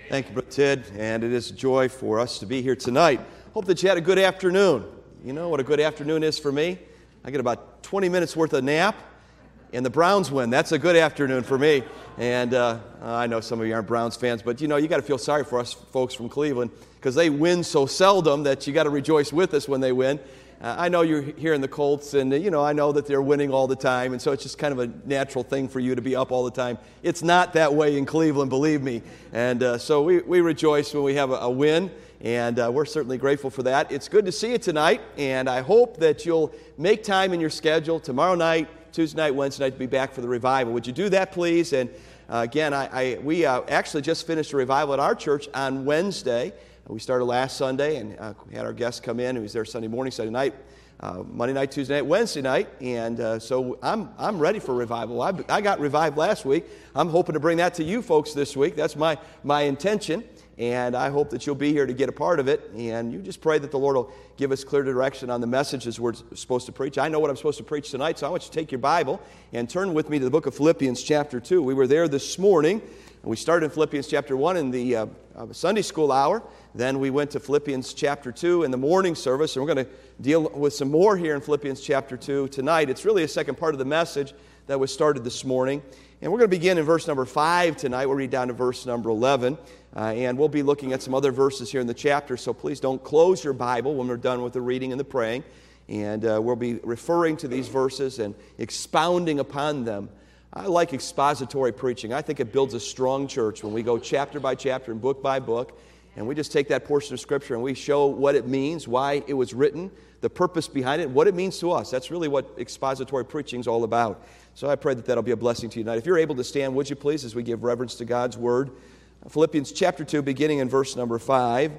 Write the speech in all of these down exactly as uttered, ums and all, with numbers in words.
Thank you, Brother Ted, and it is a joy for us to be here tonight. Hope that you had a good afternoon. You know what a good afternoon is for me? I get about twenty minutes worth of nap, and the Browns win. That's a good afternoon for me. And uh, I know some of you aren't Browns fans, but you know, you got to feel sorry for us folks from Cleveland because they win so seldom that you got to rejoice with us when they win. Uh, I know you're here in the Colts, and, uh, you know, I know that they're winning all the time, and so it's just kind of a natural thing for you to be up all the time. It's not that way in Cleveland, believe me. And uh, so we, we rejoice when we have a, a win, and uh, we're certainly grateful for that. It's good to see you tonight, and I hope that you'll make time in your schedule tomorrow night, Tuesday night, Wednesday night to be back for the revival. Would you do that, please? And uh, again, I, I we uh, actually just finished a revival at our church on Wednesday. We started last Sunday and uh, we had our guests come in. He was there Sunday morning, Sunday night, uh, Monday night, Tuesday night, Wednesday night. And uh, so I'm I'm ready for revival. I, I got revived last week. I'm hoping to bring that to you folks this week. That's my, my intention. And I hope that you'll be here to get a part of it. And you just pray that the Lord will give us clear direction on the messages we're supposed to preach. I know what I'm supposed to preach tonight, so I want you to take your Bible and turn with me to the book of Philippians chapter two. We were there this morning. We started in Philippians chapter one in the uh, uh, Sunday school hour. Then we went to Philippians chapter two in the morning service. And we're going to deal with some more here in Philippians chapter two tonight. It's really a second part of the message that was started this morning. And we're going to begin in verse number five tonight. We'll read down to verse number eleven. Uh, and we'll be looking at some other verses here in the chapter. So please don't close your Bible when we're done with the reading and the praying. And uh, we'll be referring to these verses and expounding upon them. I like expository preaching. I think it builds a strong church when we go chapter by chapter and book by book, and we just take that portion of Scripture and we show what it means, why it was written, the purpose behind it, what it means to us. That's really what expository preaching is all about. So I pray that that'll be a blessing to you tonight. If you're able to stand, would you please, as we give reverence to God's Word. Philippians chapter two, beginning in verse number five.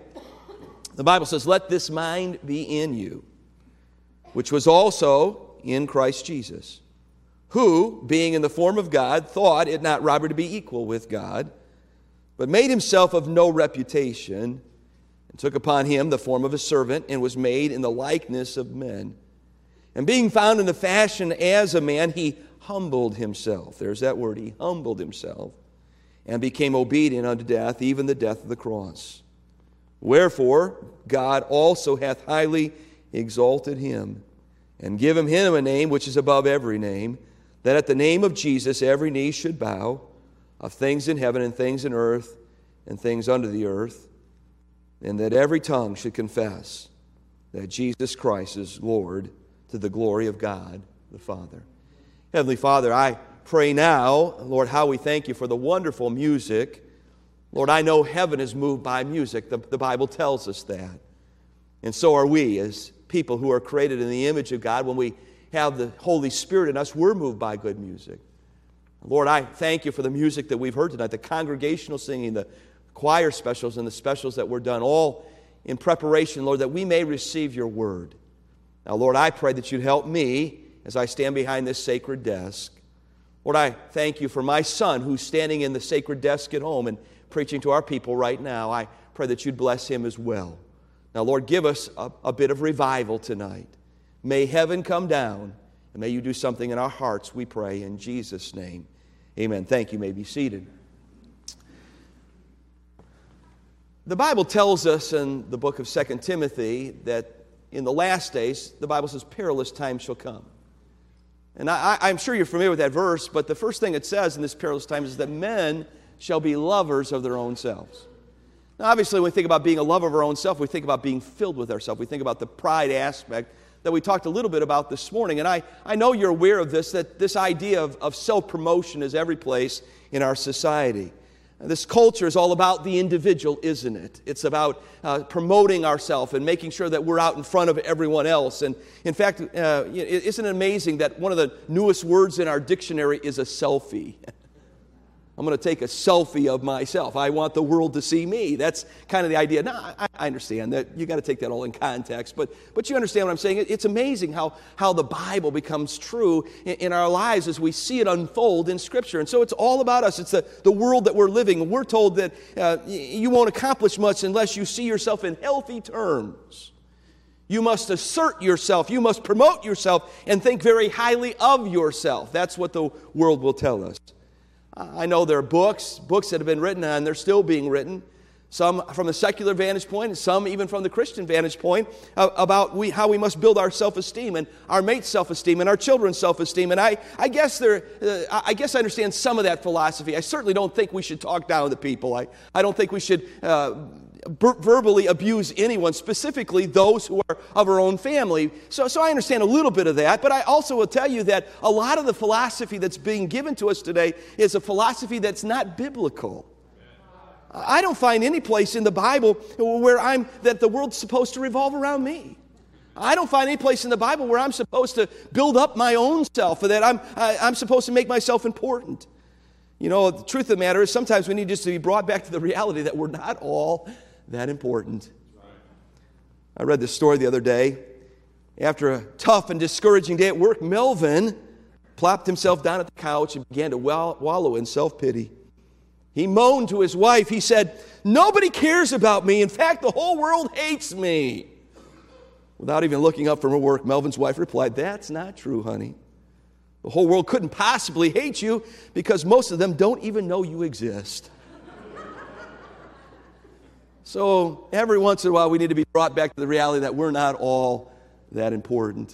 The Bible says, "Let this mind be in you, which was also in Christ Jesus, who, being in the form of God, thought it not robbery to be equal with God, but made himself of no reputation, and took upon him the form of a servant, and was made in the likeness of men. And being found in the fashion as a man, he humbled himself." There's that word, he humbled himself, "and became obedient unto death, even the death of the cross. Wherefore God also hath highly exalted him, and given him a name which is above every name, that at the name of Jesus every knee should bow, of things in heaven and things in earth and things under the earth, and that every tongue should confess that Jesus Christ is Lord, to the glory of God the Father." Heavenly Father, I pray now, Lord, how we thank you for the wonderful music. Lord, I know heaven is moved by music. The, the Bible tells us that. And so are we as people who are created in the image of God. When we have the Holy Spirit in us, we're moved by good music. Lord, I thank you for the music that we've heard tonight, the congregational singing, the choir specials, and the specials that were done, all in preparation, Lord, that we may receive your word. Now, Lord, I pray that you'd help me as I stand behind this sacred desk. Lord, I thank you for my son who's standing in the sacred desk at home and preaching to our people right now. I pray that you'd bless him as well. Now, Lord, give us a, a bit of revival tonight. May heaven come down, and may you do something in our hearts, we pray, in Jesus' name. Amen. Thank you. You may be seated. The Bible tells us in the book of Second Timothy that in the last days, the Bible says, perilous times shall come. And I, I'm sure you're familiar with that verse, but the first thing it says in this perilous time is that men shall be lovers of their own selves. Now, obviously, when we think about being a lover of our own self, we think about being filled with ourselves. We think about the pride aspect that we talked a little bit about this morning. And I, I know you're aware of this, that this idea of, of self-promotion is every place in our society. And this culture is all about the individual, isn't it? It's about uh, promoting ourselves and making sure that we're out in front of everyone else. And in fact, uh, isn't it amazing that one of the newest words in our dictionary is a selfie? I'm going to take a selfie of myself. I want the world to see me. That's kind of the idea. Now, I, I understand that you got to take that all in context, but but you understand what I'm saying. It's amazing how, how the Bible becomes true in, in our lives as we see it unfold in Scripture. And so it's all about us. It's the, the world that we're living. And we're told that uh, you won't accomplish much unless you see yourself in healthy terms. You must assert yourself. You must promote yourself and think very highly of yourself. That's what the world will tell us. I know there are books, books that have been written, and they're still being written Some from the secular vantage point, and some even from the Christian vantage point, uh, about we, how we must build our self-esteem and our mate's self-esteem and our children's self-esteem. And I, I guess there, uh, I guess I understand some of that philosophy. I certainly don't think we should talk down to people. I, I don't think we should uh, ver- verbally abuse anyone, specifically those who are of our own family. So, so I understand a little bit of that. But I also will tell you that a lot of the philosophy that's being given to us today is a philosophy that's not biblical. I don't find any place in the Bible where I'm that the world's supposed to revolve around me. I don't find any place in the Bible where I'm supposed to build up my own self, or that I'm I, I'm supposed to make myself important. You know, the truth of the matter is sometimes we need just to be brought back to the reality that we're not all that important. I read this story the other day. After a tough and discouraging day at work, Melvin plopped himself down at the couch and began to wallow in self-pity. He moaned to his wife. He said, "Nobody cares about me. In fact, the whole world hates me." Without even looking up from her work, Melvin's wife replied, "That's not true, honey. The whole world couldn't possibly hate you because most of them don't even know you exist." So every once in a while, we need to be brought back to the reality that we're not all that important.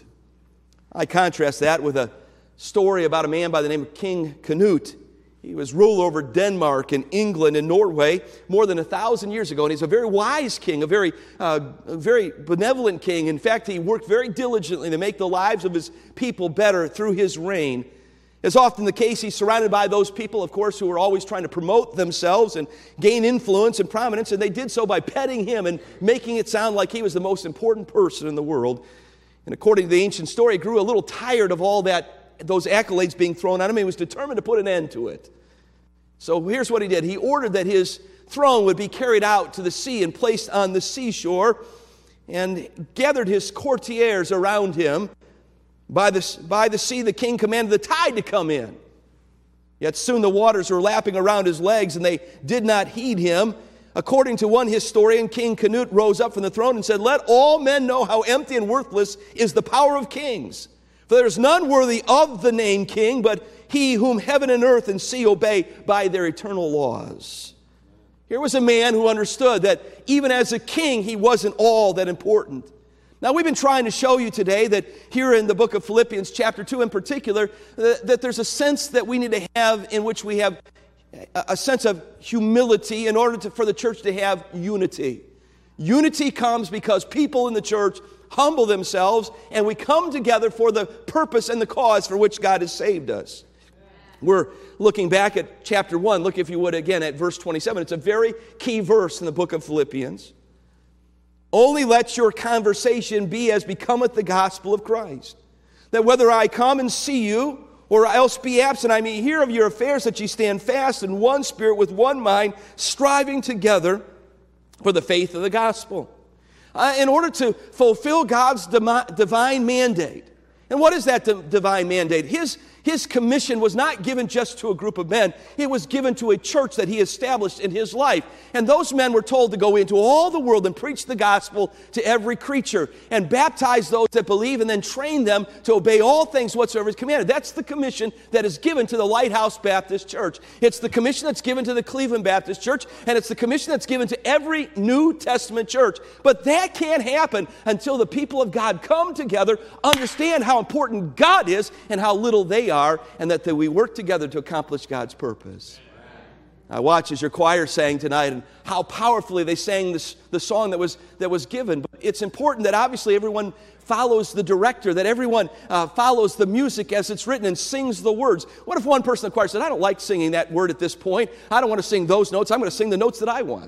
I contrast that with a story about a man by the name of King Canute. He was ruler over Denmark and England and Norway more than a thousand years ago. And he's a very wise king, a very, uh, a very benevolent king. In fact, he worked very diligently to make the lives of his people better through his reign. As often the case, he's surrounded by those people, of course, who are always trying to promote themselves and gain influence and prominence. And they did so by petting him and making it sound like he was the most important person in the world. And according to the ancient story, he grew a little tired of all that, those accolades being thrown at him. He was determined to put an end to it. So here's what he did. He ordered that his throne would be carried out to the sea and placed on the seashore, and gathered his courtiers around him. By the, by the sea, the king commanded the tide to come in. Yet soon the waters were lapping around his legs, and they did not heed him. According to one historian, King Canute rose up from the throne and said, "Let all men know how empty and worthless is the power of kings. For there is none worthy of the name king, but he whom heaven and earth and sea obey by their eternal laws." Here was a man who understood that even as a king, he wasn't all that important. Now, we've been trying to show you today that here in the book of Philippians, chapter two in particular, that, that there's a sense that we need to have in which we have a, a sense of humility in order to, for the church to have unity. Unity comes because people in the church humble themselves, and we come together for the purpose and the cause for which God has saved us. We're looking back at chapter one. Look, if you would, again at verse twenty-seven. It's a very key verse in the book of Philippians. "Only let your conversation be as becometh the gospel of Christ, that whether I come and see you, or else be absent, I may hear of your affairs, that ye stand fast in one spirit with one mind, striving together for the faith of the gospel." Uh, in order to fulfill God's demi- divine mandate. And what is that di- divine mandate? His, his commission was not given just to a group of men. It was given to a church that he established in his life. And those men were told to go into all the world and preach the gospel to every creature and baptize those that believe, and then train them to obey all things whatsoever is commanded. That's the commission that is given to the Lighthouse Baptist Church. It's the commission that's given to the Cleveland Baptist Church, and it's the commission that's given to every New Testament church. But that can't happen until the people of God come together, understand how important God is and how little they are, and that we work together to accomplish God's purpose. I watch as your choir sang tonight, and how powerfully they sang this, the song that was, that was given. But it's important that obviously everyone follows the director, that everyone uh, follows the music as it's written and sings the words. What if one person in the choir said, "I don't like singing that word at this point. I don't want to sing those notes. I'm going to sing the notes that I want"?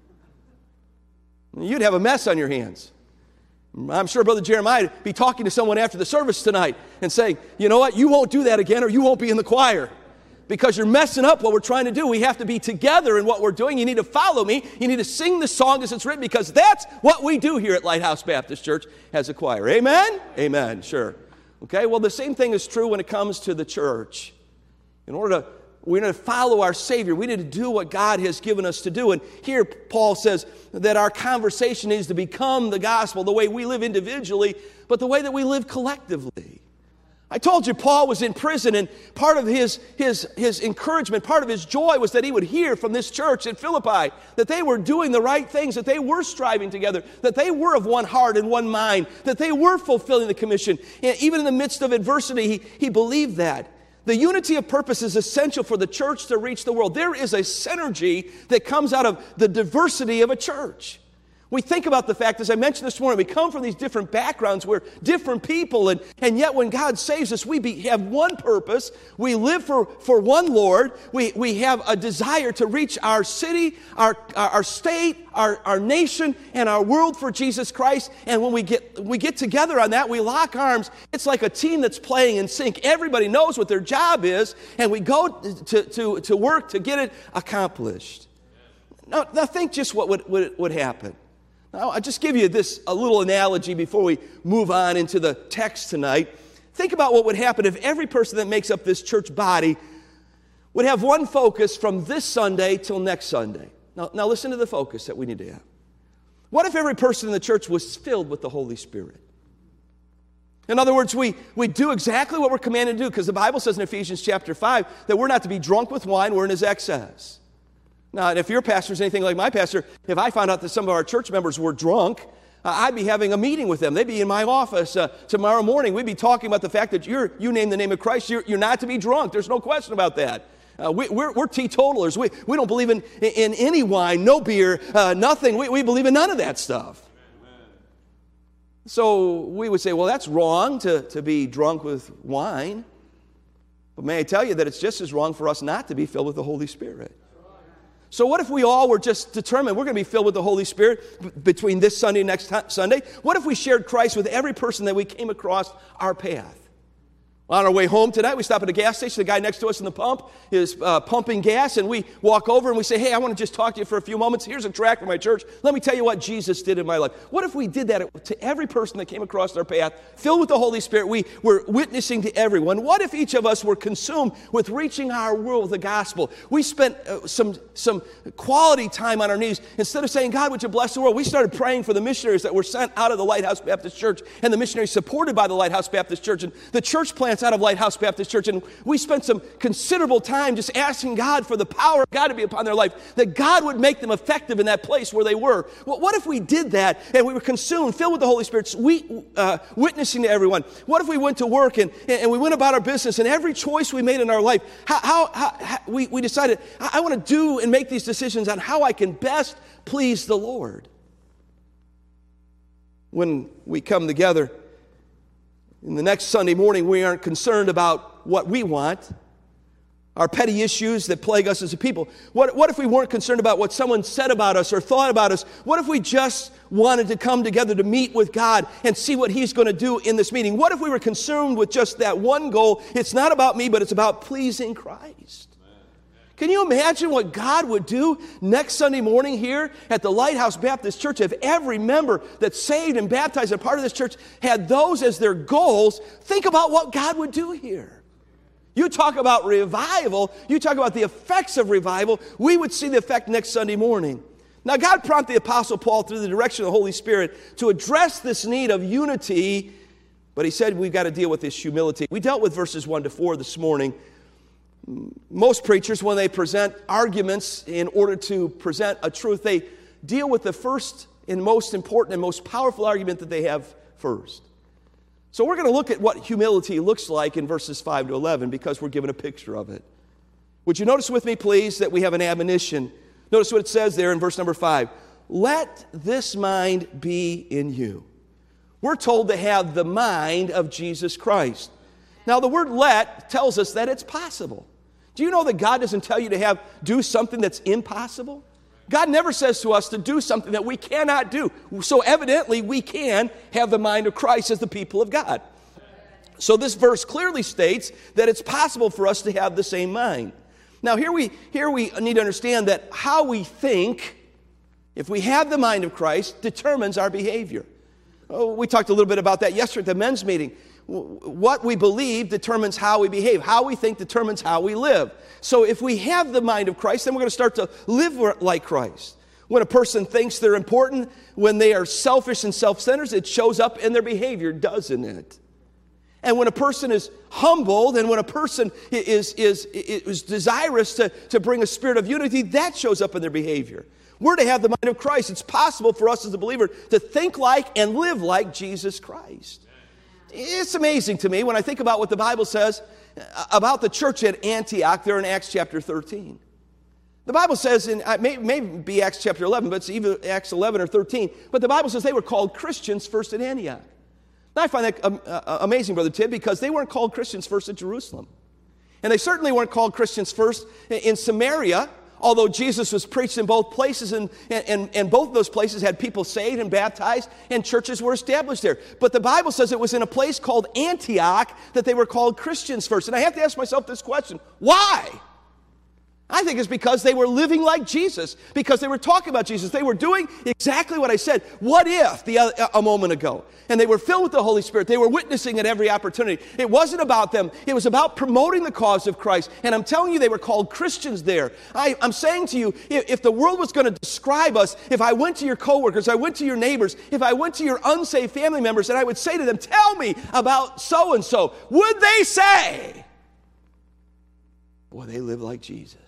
You'd have a mess on your hands. I'm sure Brother Jeremiah would be talking to someone after the service tonight and saying, "You know what, you won't do that again, or you won't be in the choir, because you're messing up what we're trying to do. We have to be together in what we're doing. You need to follow me. You need to sing the song as it's written, because that's what we do here at Lighthouse Baptist Church as a choir." Amen? Amen, sure. Okay, well, the same thing is true when it comes to the church. In order to We need to follow our Savior. We need to do what God has given us to do. And here Paul says that our conversation needs to become the gospel, the way we live individually, but the way that we live collectively. I told you Paul was in prison, and part of his, his, his encouragement, part of his joy was that he would hear from this church at Philippi that they were doing the right things, that they were striving together, that they were of one heart and one mind, that they were fulfilling the commission. And even in the midst of adversity, he, he believed that. The unity of purpose is essential for the church to reach the world. There is a synergy that comes out of the diversity of a church. We think about the fact, as I mentioned this morning, we come from these different backgrounds. We're different people, and, and yet when God saves us, we be, have one purpose. We live for, for one Lord. We, we have a desire to reach our city, our, our, our state, our, our nation, and our world for Jesus Christ. And when we get, we get together on that, we lock arms. It's like a team that's playing in sync. Everybody knows what their job is, and we go to, to, to work to get it accomplished. Now, now think just what would, would, would happen. Now, I'll just give you this a little analogy before we move on into the text tonight. Think about what would happen if every person that makes up this church body would have one focus from this Sunday till next Sunday. Now, now listen to the focus that we need to have. What if every person in the church was filled with the Holy Spirit? In other words, we, we do exactly what we're commanded to do, because the Bible says in Ephesians chapter five that we're not to be drunk with wine, we're in his excess. Now, and if your pastor is anything like my pastor, if I found out that some of our church members were drunk, uh, I'd be having a meeting with them. They'd be in my office uh, tomorrow morning. We'd be talking about the fact that you're, you name the name of Christ, you're, you're not to be drunk. There's no question about that. Uh, we, we're, we're teetotalers. We, we don't believe in, in any wine, no beer, uh, nothing. We, we believe in none of that stuff. Amen. So we would say, well, that's wrong to, to be drunk with wine. But may I tell you that it's just as wrong for us not to be filled with the Holy Spirit. So what if we all were just determined we're going to be filled with the Holy Spirit b- between this Sunday and next t- Sunday? What if we shared Christ with every person that we came across our path? On our way home tonight, we stop at a gas station. The guy next to us in the pump is uh, pumping gas, and we walk over and we say, hey, I want to just talk to you for a few moments. Here's a tract from my church. Let me tell you what Jesus did in my life. What if we did that to every person that came across our path, filled with the Holy Spirit? We were witnessing to everyone. What if each of us were consumed with reaching our world with the gospel? We spent uh, some, some quality time on our knees. Instead of saying, God, would you bless the world? We started praying for the missionaries that were sent out of the Lighthouse Baptist Church, and the missionaries supported by the Lighthouse Baptist Church, and the church plants out of Lighthouse Baptist Church. And we spent some considerable time just asking God for the power of God to be upon their life, that God would make them effective in that place where they were. Well, what if we did that and we were consumed, filled with the Holy Spirit, we, uh, witnessing to everyone? What if we went to work and, and we went about our business, and every choice we made in our life, how, how, how, how we, we decided, I, I want to do and make these decisions on how I can best please the Lord? When we come together in the next Sunday morning, we aren't concerned about what we want, our petty issues that plague us as a people. What, what if we weren't concerned about what someone said about us or thought about us? What if we just wanted to come together to meet with God and see what He's going to do in this meeting? What if we were consumed with just that one goal? It's not about me, but it's about pleasing Christ. Can you imagine what God would do next Sunday morning here at the Lighthouse Baptist Church if every member that's saved and baptized and part of this church had those as their goals? Think about what God would do here. You talk about revival, you talk about the effects of revival, we would see the effect next Sunday morning. Now, God prompted the Apostle Paul through the direction of the Holy Spirit to address this need of unity, but he said we've got to deal with this humility. We dealt with verses one to four this morning. Most preachers, when they present arguments in order to present a truth, they deal with the first and most important and most powerful argument that they have first. So we're going to look at what humility looks like in verses five to eleven, because we're given a picture of it. Would you notice with me, please, that we have an admonition? Notice what it says there in verse number five. Let this mind be in you. We're told to have the mind of Jesus Christ. Now, the word let tells us that it's possible. Do you know that God doesn't tell you to have do something that's impossible? God never says to us to do something that we cannot do. So evidently we can have the mind of Christ as the people of God. So this verse clearly states that it's possible for us to have the same mind. Now here we, here we need to understand that how we think, if we have the mind of Christ, determines our behavior. Oh, we talked a little bit about that yesterday at the men's meeting. What we believe determines how we behave. How we think determines how we live. So if we have the mind of Christ, then we're going to start to live like Christ. When a person thinks they're important, when they are selfish and self-centered, it shows up in their behavior, doesn't it? And when a person is humbled and when a person is, is, is, is desirous to, to bring a spirit of unity, that shows up in their behavior. We're to have the mind of Christ. It's possible for us as a believer to think like and live like Jesus Christ. It's amazing to me when I think about what the Bible says about the church at Antioch there in Acts chapter thirteen. The Bible says, in it may, may be Acts chapter eleven, but it's either Acts eleven or thirteen, but the Bible says they were called Christians first at Antioch. Now I find that um, uh, amazing, Brother Tim, because they weren't called Christians first at Jerusalem. And they certainly weren't called Christians first in Samaria, although Jesus was preached in both places, and, and, and both of those places had people saved and baptized, and churches were established there. But the Bible says it was in a place called Antioch that they were called Christians first. And I have to ask myself this question: why? I think it's because they were living like Jesus, because they were talking about Jesus. They were doing exactly what I said. What if the, uh, a moment ago? And they were filled with the Holy Spirit. They were witnessing at every opportunity. It wasn't about them. It was about promoting the cause of Christ. And I'm telling you, they were called Christians there. I, I'm saying to you, if, if the world was going to describe us, if I went to your coworkers, I went to your neighbors, if I went to your unsaved family members, and I would say to them, tell me about so-and-so, would they say, boy, they live like Jesus?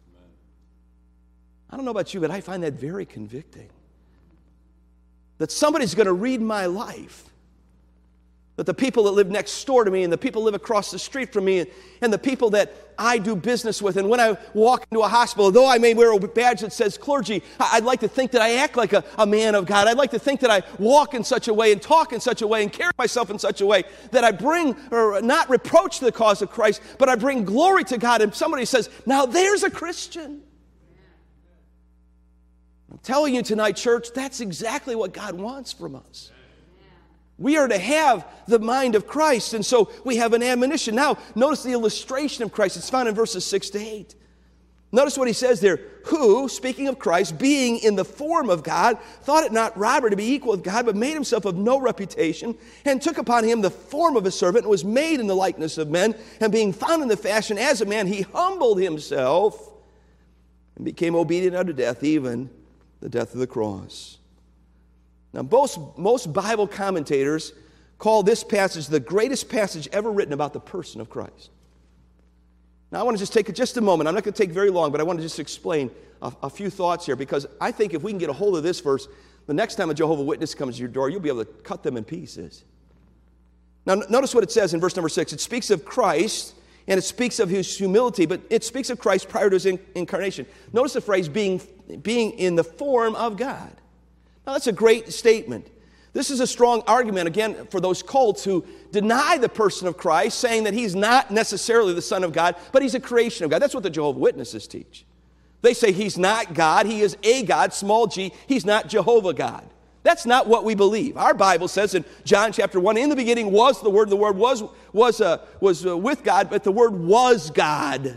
I don't know about you, but I find that very convicting. That somebody's going to read my life. That the people that live next door to me and the people that live across the street from me and, and the people that I do business with, and when I walk into a hospital, though I may wear a badge that says clergy, I'd like to think that I act like a, a man of God. I'd like to think that I walk in such a way and talk in such a way and carry myself in such a way that I bring, or not reproach to the cause of Christ, but I bring glory to God. And somebody says, now there's a Christian. I'm telling you tonight, church, that's exactly what God wants from us. We are to have the mind of Christ, and so we have an admonition. Now, notice the illustration of Christ. It's found in verses six to eight. Notice what he says there. Who, speaking of Christ, being in the form of God, thought it not robbery to be equal with God, but made himself of no reputation, and took upon him the form of a servant, and was made in the likeness of men, and being found in the fashion as a man, he humbled himself, and became obedient unto death, even the death of the cross. Now, most, most Bible commentators call this passage the greatest passage ever written about the person of Christ. Now, I want to just take just a moment. I'm not going to take very long, but I want to just explain a, a few thoughts here, because I think if we can get a hold of this verse, the next time a Jehovah's Witness comes to your door, you'll be able to cut them in pieces. Now, notice what it says in verse number six. It speaks of Christ, and it speaks of his humility, but it speaks of Christ prior to his in- incarnation. Notice the phrase, being, being in the form of God. Now, that's a great statement. This is a strong argument, again, for those cults who deny the person of Christ, saying that he's not necessarily the Son of God, but he's a creation of God. That's what the Jehovah's Witnesses teach. They say he's not God, he is a God, small g, he's not Jehovah God. That's not what we believe. Our Bible says in John chapter one, in the beginning was the Word, the Word was, was, uh, was uh, with God, but the Word was God.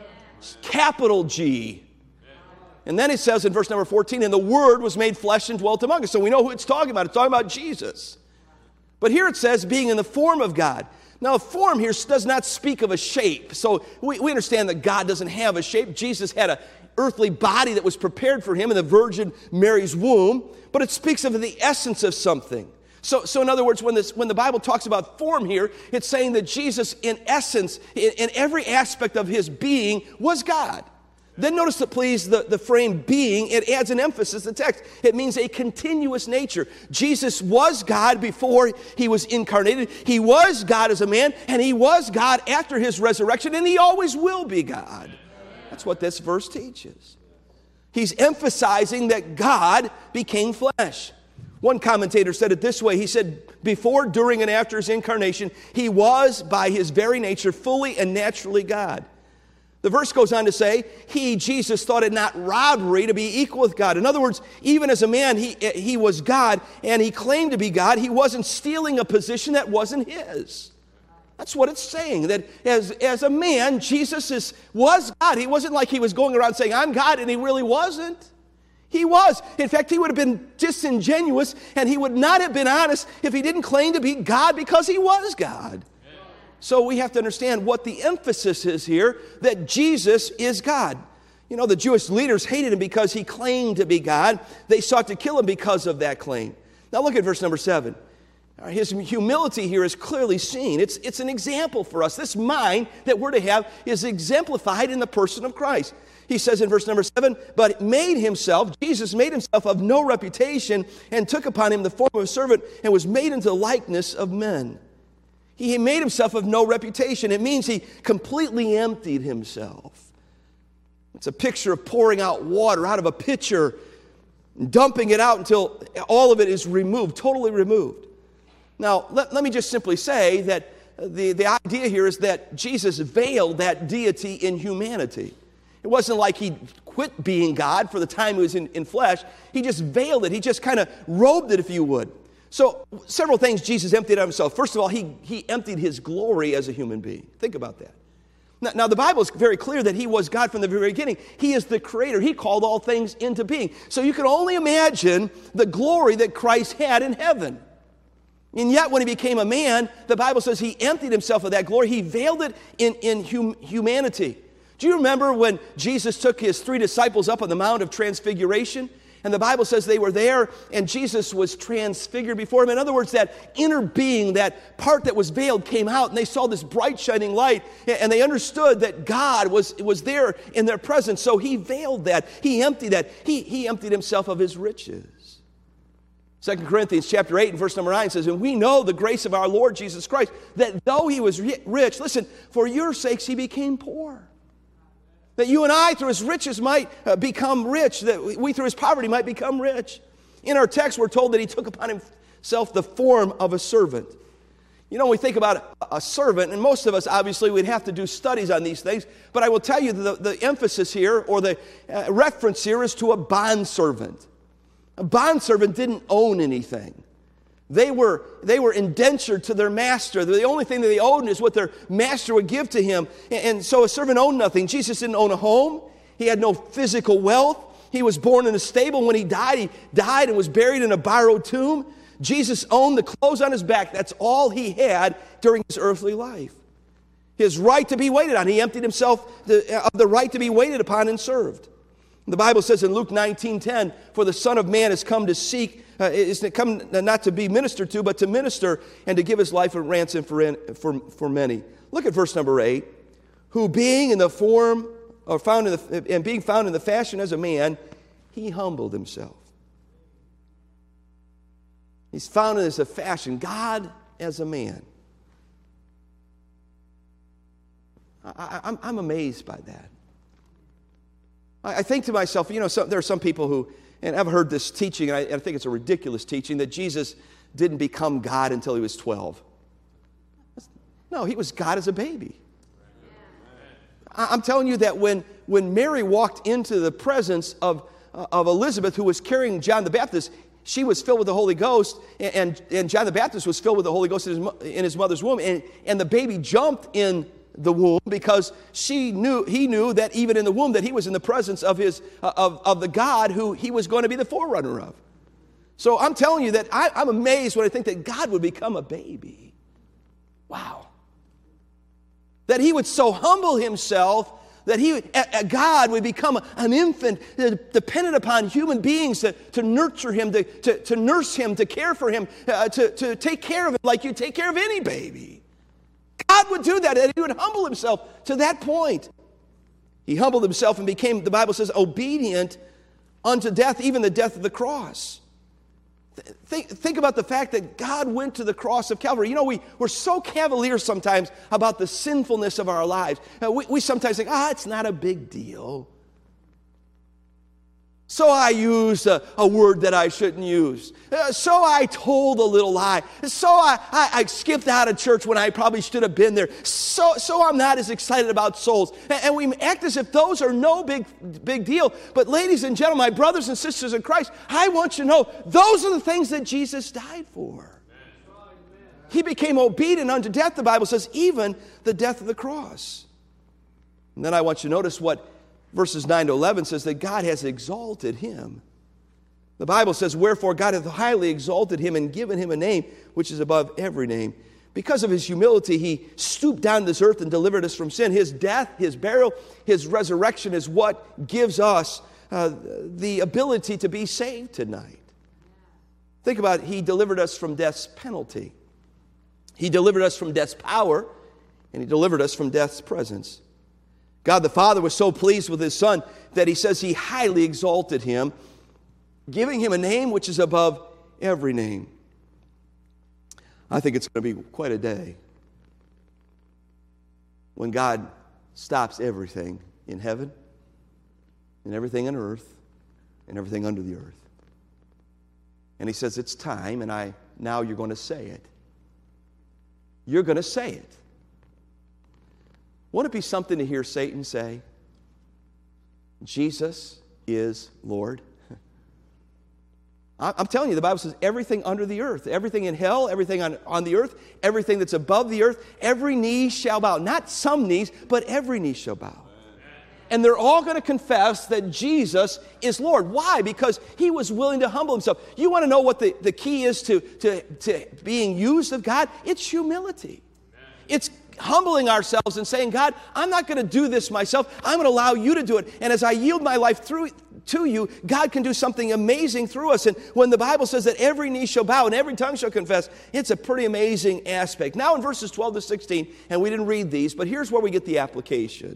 Capital G. And then it says in verse number fourteen, and the Word was made flesh and dwelt among us. So we know who it's talking about. It's talking about Jesus. But here it says, being in the form of God. Now, a form here does not speak of a shape. So we, we understand that God doesn't have a shape. Jesus had an earthly body that was prepared for him in the Virgin Mary's womb. But it speaks of the essence of something. So, so in other words, when, this, when the Bible talks about form here, it's saying that Jesus, in essence, in, in every aspect of his being, was God. Then notice that, please, the, the frame being, it adds an emphasis to the text. It means a continuous nature. Jesus was God before he was incarnated. He was God as a man, and he was God after his resurrection, and he always will be God. That's what this verse teaches. He's emphasizing that God became flesh. One commentator said it this way. He said, before, during, and after his incarnation, he was, by his very nature, fully and naturally God. The verse goes on to say, he, Jesus, thought it not robbery to be equal with God. In other words, even as a man, he, he was God, and he claimed to be God. He wasn't stealing a position that wasn't his. That's what it's saying, that as, as a man, Jesus is, was God. He wasn't like he was going around saying, I'm God, and he really wasn't. He was. In fact, he would have been disingenuous, and he would not have been honest if he didn't claim to be God, because he was God. So we have to understand what the emphasis is here, that Jesus is God. You know, the Jewish leaders hated him because he claimed to be God. They sought to kill him because of that claim. Now look at verse number seven. His humility here is clearly seen. It's, it's an example for us. This mind that we're to have is exemplified in the person of Christ. He says in verse number seven, but made himself, Jesus made himself of no reputation and took upon him the form of a servant and was made into the likeness of men. He made himself of no reputation. It means he completely emptied himself. It's a picture of pouring out water out of a pitcher, dumping it out until all of it is removed, totally removed. Now, let, let me just simply say that the, the idea here is that Jesus veiled that deity in humanity. It wasn't like he quit being God for the time he was in, in flesh. He just veiled it. He just kind of robed it, if you would. So several things Jesus emptied of himself. First of all, he, he emptied his glory as a human being. Think about that. Now, now, the Bible is very clear that he was God from the very beginning. He is the creator. He called all things into being. So you can only imagine the glory that Christ had in heaven. And yet when he became a man, the Bible says he emptied himself of that glory. He veiled it in, in hum, humanity. Do you remember when Jesus took his three disciples up on the Mount of Transfiguration? And the Bible says they were there and Jesus was transfigured before them. In other words, that inner being, that part that was veiled came out and they saw this bright shining light and they understood that God was, was there in their presence. So he veiled that. He emptied that. He, he emptied himself of his riches. Second Corinthians chapter eight and verse number nine says, and we know the grace of our Lord Jesus Christ, that though he was rich, listen, for your sakes he became poor. That you and I through his riches might uh, become rich, that we through his poverty might become rich. In our text we're told that he took upon himself the form of a servant. You know, when we think about a servant, and most of us obviously would have to do studies on these things, but I will tell you the, the emphasis here or the uh, reference here is to a bondservant. A bondservant didn't own anything. They were, they were indentured to their master. The only thing that they owed is what their master would give to him. And so a servant owned nothing. Jesus didn't own a home. He had no physical wealth. He was born in a stable. When he died, he died and was buried in a borrowed tomb. Jesus owned the clothes on his back. That's all he had during his earthly life. His right to be waited on. He emptied himself of the right to be waited upon and served. The Bible says in Luke nineteen ten, for the Son of Man has come to seek, uh, is come not to be ministered to, but to minister and to give his life a ransom for, for, for many. Look at verse number eight. Who being in the form, or found in the, and being found in the fashion as a man, he humbled himself. He's found in a fashion, God as a man. I, I'm, I'm amazed by that. I think to myself, you know, some, there are some people who, and I've heard this teaching, and I, and I think it's a ridiculous teaching, that Jesus didn't become God until he was twelve. No, he was God as a baby. I, I'm telling you that when, when Mary walked into the presence of, uh, of Elizabeth, who was carrying John the Baptist, she was filled with the Holy Ghost, and, and, and John the Baptist was filled with the Holy Ghost in his, in his mother's womb, and, and the baby jumped in the womb because she knew he knew that even in the womb that he was in the presence of his uh, of, of the God who he was going to be the forerunner of. So I'm telling you that I, I'm amazed when I think that God would become a baby. Wow. That he would so humble himself that he a, a God would become a, an infant uh, dependent upon human beings to, to nurture him, to, to, to nurse him, to care for him, uh, to, to take care of him like you take care of any baby. God would do that, and he would humble himself to that point. He humbled himself and became, the Bible says, obedient unto death, even the death of the cross. Think, think about the fact that God went to the cross of Calvary. You know, we, we're so cavalier sometimes about the sinfulness of our lives. Uh, we, we sometimes think, ah, it's not a big deal. So I used a, a word that I shouldn't use. Uh, so I told a little lie. So I, I, I skipped out of church when I probably should have been there. So, so I'm not as excited about souls. And, and we act as if those are no big, big deal. But ladies and gentlemen, my brothers and sisters in Christ, I want you to know those are the things that Jesus died for. He became obedient unto death, the Bible says, even the death of the cross. And then I want you to notice what verses nine to eleven says, that God has exalted him. The Bible says, wherefore God hath highly exalted him and given him a name which is above every name. Because of his humility, he stooped down to this earth and delivered us from sin. His death, his burial, his resurrection is what gives us uh, the ability to be saved tonight. Think about it. He delivered us from death's penalty. He delivered us from death's power, and He delivered us from death's presence. God the Father was so pleased with His Son that He says He highly exalted Him, giving Him a name which is above every name. I think it's going to be quite a day when God stops everything in heaven and everything on earth and everything under the earth. And He says, it's time, and I now you're going to say it. You're going to say it. Won't it be something to hear Satan say, Jesus is Lord? I'm telling you, the Bible says everything under the earth, everything in hell, everything on, on the earth, everything that's above the earth, every knee shall bow. Not some knees, but every knee shall bow. And they're all going to confess that Jesus is Lord. Why? Because He was willing to humble Himself. You want to know what the, the key is to, to, to being used of God? It's humility. It's humbling ourselves and saying, God, I'm not going to do this myself. I'm going to allow You to do it. And as I yield my life through to You, God can do something amazing through us. And when the Bible says that every knee shall bow and every tongue shall confess, it's a pretty amazing aspect. Now in verses twelve to sixteen, and we didn't read these, but here's where we get the application.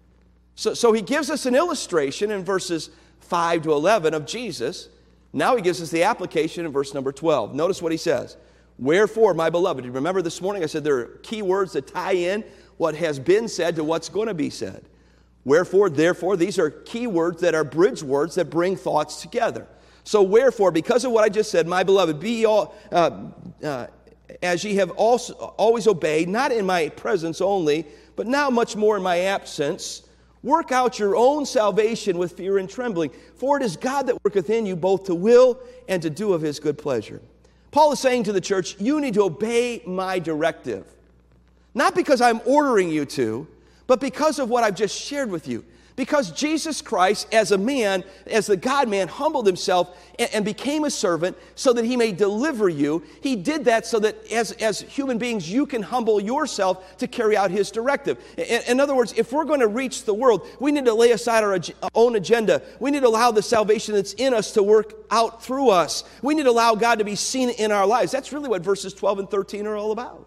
So, so He gives us an illustration in verses five to eleven of Jesus. Now He gives us the application in verse number twelve. Notice what He says. Wherefore, my beloved, remember this morning I said there are key words that tie in what has been said to what's going to be said. Wherefore, therefore, these are key words that are bridge words that bring thoughts together. So wherefore, because of what I just said, my beloved, be ye all, uh, uh, as ye have also always obeyed, not in my presence only, but now much more in my absence, work out your own salvation with fear and trembling. For it is God that worketh in you both to will and to do of His good pleasure. Paul is saying to the church, you need to obey my directive. Not because I'm ordering you to, but because of what I've just shared with you. Because Jesus Christ, as a man, as the God-man, humbled Himself and, and became a servant so that He may deliver you. He did that so that as, as human beings, you can humble yourself to carry out His directive. In, in other words, if we're going to reach the world, we need to lay aside our ag- own agenda. We need to allow the salvation that's in us to work out through us. We need to allow God to be seen in our lives. That's really what verses twelve and thirteen are all about.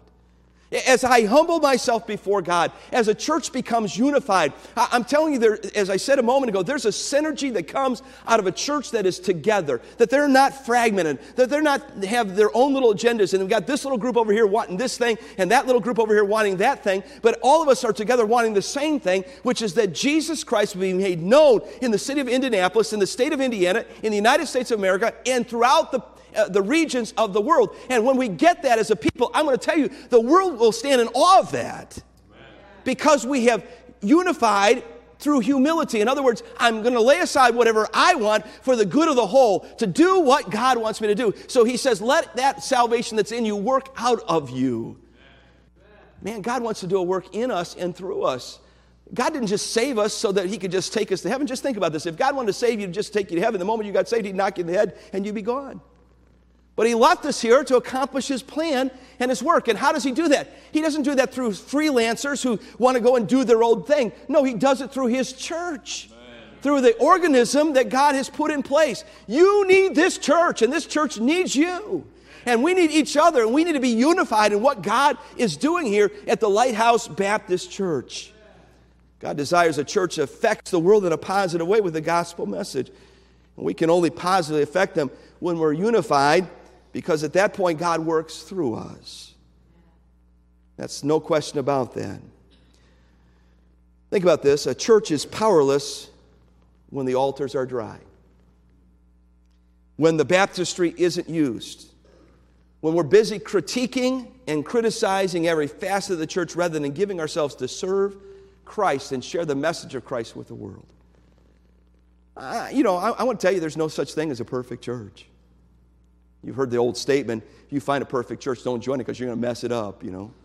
As I humble myself before God, as a church becomes unified, I'm telling you, there, as I said a moment ago, there's a synergy that comes out of a church that is together, that they're not fragmented, that they're not have their own little agendas, and we've got this little group over here wanting this thing, and that little group over here wanting that thing, but all of us are together wanting the same thing, which is that Jesus Christ will be made known in the city of Indianapolis, in the state of Indiana, in the United States of America, and throughout the Uh, the regions of the world. And when we get that as a people, I'm going to tell you, the world will stand in awe of that. Amen. Because we have unified through humility. In other words, I'm going to lay aside whatever I want for the good of the whole, to do what God wants me to do. So He says, let that salvation that's in you work out of you. Man, God wants to do a work in us and through us. God didn't just save us so that He could just take us to heaven. Just think about this. If God wanted to save you to just take you to heaven, the moment you got saved, He'd knock you in the head and you'd be gone. But He left us here to accomplish His plan and His work. And how does He do that? He doesn't do that through freelancers who want to go and do their own thing. No, He does it through His church, Amen. Through the organism that God has put in place. You need this church, and this church needs you. And we need each other, and we need to be unified in what God is doing here at the Lighthouse Baptist Church. God desires a church that affects the world in a positive way with the gospel message. And we can only positively affect them when we're unified, because at that point, God works through us. That's no question about that. Think about this. A church is powerless when the altars are dry. When the baptistry isn't used. When we're busy critiquing and criticizing every facet of the church rather than giving ourselves to serve Christ and share the message of Christ with the world. Uh, you know, I, I want to tell you, there's no such thing as a perfect church. You've heard the old statement, if you find a perfect church, don't join it because you're going to mess it up, you know.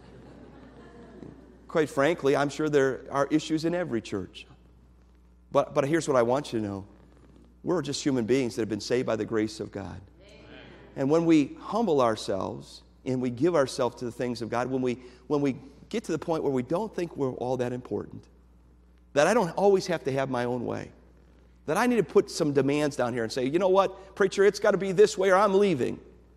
Quite frankly, I'm sure there are issues in every church. But, but here's what I want you to know. We're just human beings that have been saved by the grace of God. Amen. And when we humble ourselves and we give ourselves to the things of God, when we, when we get to the point where we don't think we're all that important, that I don't always have to have my own way, that I need to put some demands down here and say, you know what, preacher, it's got to be this way or I'm leaving.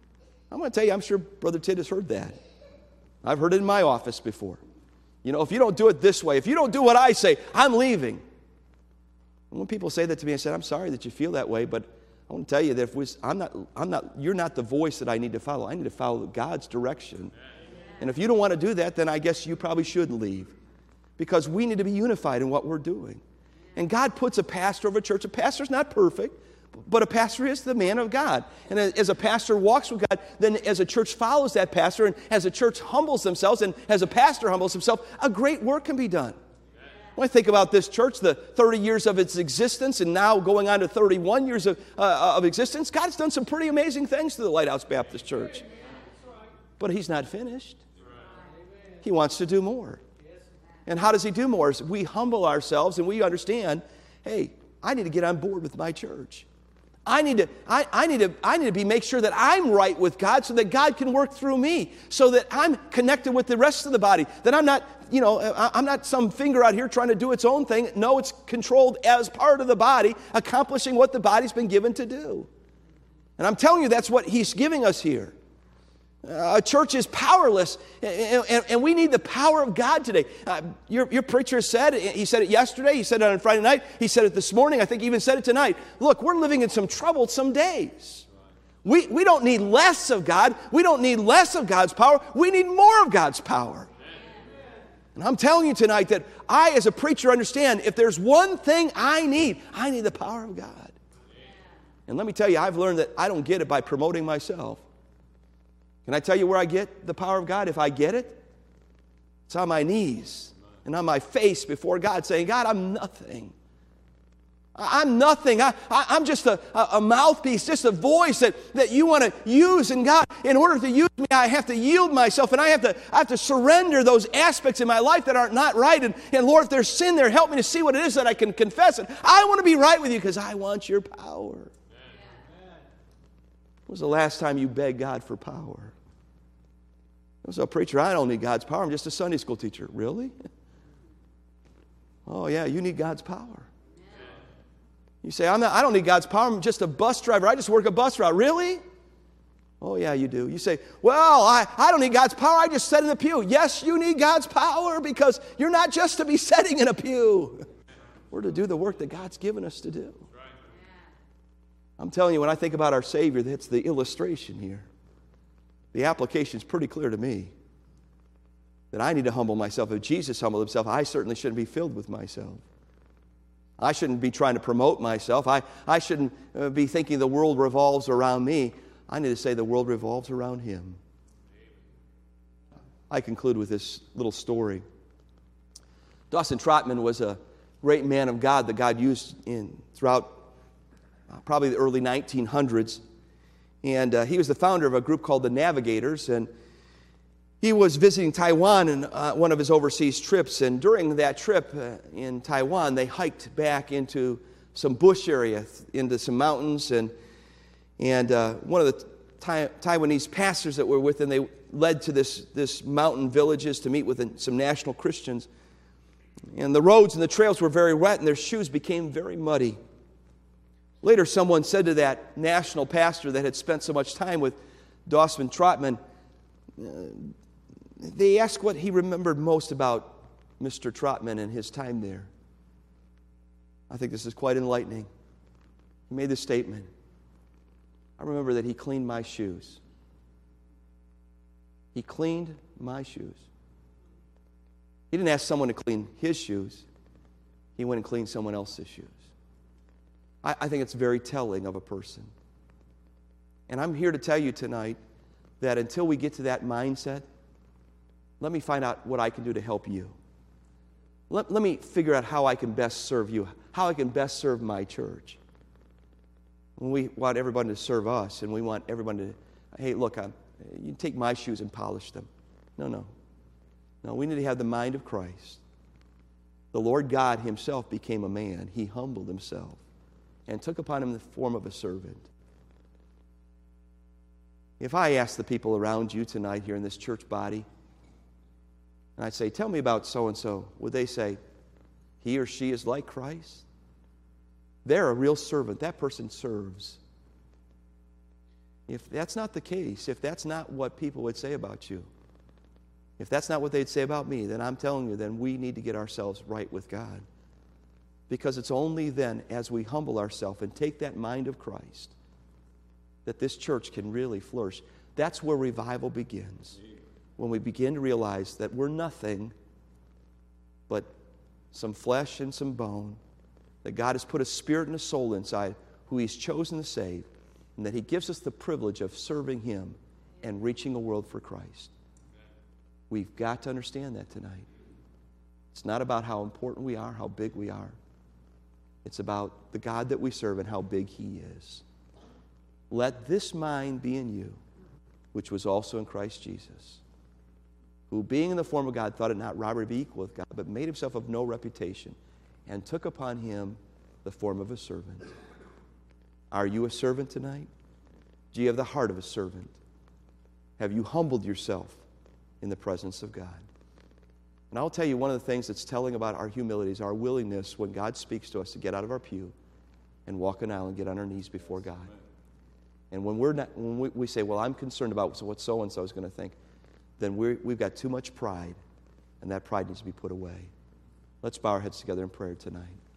I'm going to tell you, I'm sure Brother Ted has heard that. I've heard it in my office before. You know, if you don't do it this way, if you don't do what I say, I'm leaving. And when people say that to me, I said, I'm sorry that you feel that way, but I want to tell you that if we, I'm not, I'm not, you're not the voice that I need to follow. I need to follow God's direction. And if you don't want to do that, then I guess you probably should leave. Because we need to be unified in what we're doing. And God puts a pastor over a church. A pastor's not perfect, but a pastor is the man of God. And as a pastor walks with God, then as a church follows that pastor, and as a church humbles themselves, and as a pastor humbles himself, a great work can be done. When I think about this church, the thirty years of its existence, and now going on to thirty-one years of, uh, of existence, God's done some pretty amazing things to the Lighthouse Baptist Church. But He's not finished. He wants to do more. And how does He do more? We humble ourselves and we understand, hey, I need to get on board with my church. I need to, I, I need to, I need to be make sure that I'm right with God so that God can work through me, so that I'm connected with the rest of the body, that I'm not, you know, I'm not some finger out here trying to do its own thing. No, it's controlled as part of the body, accomplishing what the body's been given to do. And I'm telling you, that's what He's giving us here. A church is powerless, and, and, and we need the power of God today. Uh, your, your preacher said, he said it yesterday, he said it on Friday night, he said it this morning, I think he even said it tonight. Look, we're living in some troublesome days. We, we don't need less of God. We don't need less of God's power. We need more of God's power. And I'm telling you tonight that I, as a preacher, understand if there's one thing I need, I need the power of God. And let me tell you, I've learned that I don't get it by promoting myself. Can I tell you where I get the power of God? If I get it, it's on my knees and on my face before God, saying, God, I'm nothing. I'm nothing. I, I, I'm just a, a mouthpiece, just a voice that, that you want to use. And God, in order to use me, I have to yield myself, and I have to, I have to surrender those aspects in my life that are not right. And, and Lord, if there's sin there, help me to see what it is that I can confess it. I want to be right with you because I want your power. When was the last time you begged God for power? So, preacher, I don't need God's power. I'm just a Sunday school teacher. Really? Oh, yeah, you need God's power. You say, I'm not, I don't need God's power. I'm just a bus driver. I just work a bus route. Really? Oh, yeah, you do. You say, well, I, I don't need God's power. I just sit in the pew. Yes, you need God's power because you're not just to be sitting in a pew. We're to do the work that God's given us to do. I'm telling you, when I think about our Savior, that's the illustration here. The application is pretty clear to me that I need to humble myself. If Jesus humbled himself, I certainly shouldn't be filled with myself. I shouldn't be trying to promote myself. I, I shouldn't uh, be thinking the world revolves around me. I need to say the world revolves around Him. I conclude with this little story. Dawson Trotman was a great man of God that God used in throughout uh, probably the early nineteen hundreds. And uh, he was the founder of a group called the Navigators, and he was visiting Taiwan in uh, one of his overseas trips, and during that trip uh, in Taiwan, they hiked back into some bush area, into some mountains, and and uh, one of the tai- Taiwanese pastors that were with them, they led to this, this mountain villages to meet with some national Christians. And the roads and the trails were very wet, and their shoes became very muddy. Later, someone said to that national pastor that had spent so much time with Dawson Trotman, uh, they asked what he remembered most about Mister Trotman and his time there. I think this is quite enlightening. He made this statement. I remember that he cleaned my shoes. He cleaned my shoes. He didn't ask someone to clean his shoes. He went and cleaned someone else's shoes. I, I think it's very telling of a person. And I'm here to tell you tonight that until we get to that mindset, let me find out what I can do to help you. Let, let me figure out how I can best serve you, how I can best serve my church. When we want everybody to serve us, and we want everyone to, hey, look, I'm, you take my shoes and polish them. No, no. No, we need to have the mind of Christ. The Lord God Himself became a man. He humbled Himself and took upon Him the form of a servant. If I ask the people around you tonight here in this church body, and I'd say, tell me about so-and-so, would they say, he or she is like Christ? They're a real servant. That person serves. If that's not the case, if that's not what people would say about you, if that's not what they'd say about me, then I'm telling you, then we need to get ourselves right with God. Because it's only then, as we humble ourselves and take that mind of Christ, that this church can really flourish. That's where revival begins. When we begin to realize that we're nothing but some flesh and some bone, that God has put a spirit and a soul inside who He's chosen to save, and that He gives us the privilege of serving Him and reaching a world for Christ. We've got to understand that tonight. It's not about how important we are, how big we are. It's about the God that we serve and how big He is. Let this mind be in you, which was also in Christ Jesus, who being in the form of God thought it not robbery to be equal with God, but made Himself of no reputation, and took upon Him the form of a servant. Are you a servant tonight? Do you have the heart of a servant? Have you humbled yourself in the presence of God? And I'll tell you, one of the things that's telling about our humility is our willingness when God speaks to us to get out of our pew and walk an aisle and get on our knees before God. And when, we're not, when we, we say, well, I'm concerned about what so-and-so is going to think, then we're, we've got too much pride, and that pride needs to be put away. Let's bow our heads together in prayer tonight.